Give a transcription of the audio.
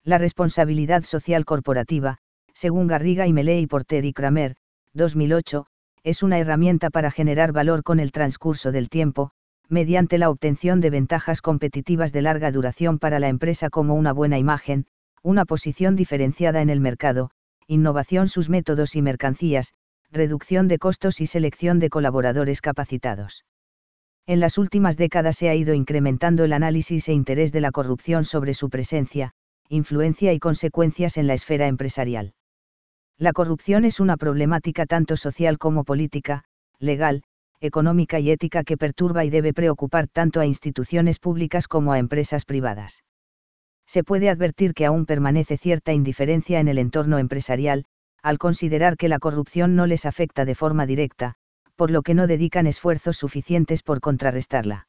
La responsabilidad social corporativa, según Garriga y Melé y Porter y Kramer, 2008, es una herramienta para generar valor con el transcurso del tiempo, mediante la obtención de ventajas competitivas de larga duración para la empresa como una buena imagen, una posición diferenciada en el mercado, innovación sus métodos y mercancías, reducción de costos y selección de colaboradores capacitados. En las últimas décadas se ha ido incrementando el análisis e interés de la corrupción sobre su presencia, influencia y consecuencias en la esfera empresarial. La corrupción es una problemática tanto social como política, legal, económica y ética que perturba y debe preocupar tanto a instituciones públicas como a empresas privadas. Se puede advertir que aún permanece cierta indiferencia en el entorno empresarial, al considerar que la corrupción no les afecta de forma directa, por lo que no dedican esfuerzos suficientes por contrarrestarla.